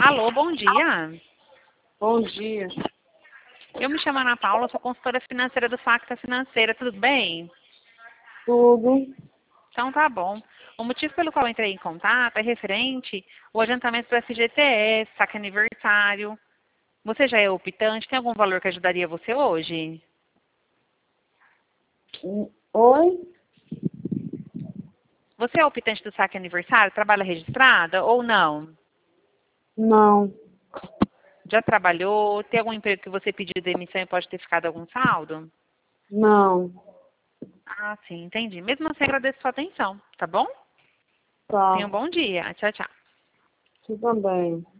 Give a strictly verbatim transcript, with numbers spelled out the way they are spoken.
Alô, bom dia. Bom dia. Eu me chamo Ana Paula, sou consultora financeira do Facta Financeira, tudo bem? Tudo. Então tá bom. O motivo pelo qual eu entrei em contato é referente ao adiantamento do F G T S, saque aniversário. Você já é optante? Tem algum valor que ajudaria você hoje? Oi? Você é optante do saque aniversário? Trabalha registrada ou não? Não. Já trabalhou? Tem algum emprego que você pediu demissão e pode ter ficado algum saldo? Não. Ah, sim, entendi. Mesmo assim, agradeço a sua atenção, tá bom? Tá. Tenha um bom dia. Tchau, tchau. Você também.